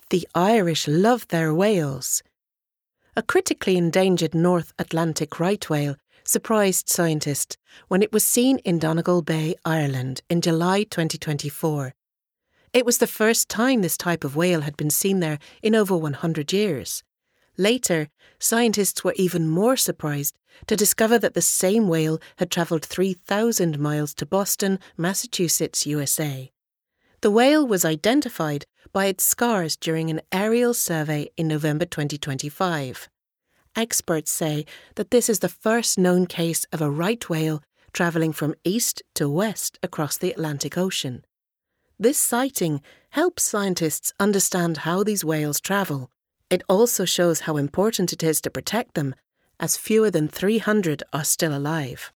The Irish love their whales. A critically endangered North Atlantic right whale surprised scientists when it was seen in Donegal Bay, Ireland in July 2024. It was the first time this type of whale had been seen there in over 100 years. Later, scientists were even more surprised to discover that the same whale had travelled 3,000 miles to Boston, Massachusetts, USA. The whale was identified by its scars during an aerial survey in November 2025. Experts say that this is the first known case of a right whale travelling from east to west across the Atlantic Ocean. This sighting helps scientists understand how these whales travel. It also shows how important it is to protect them, as fewer than 300 are still alive.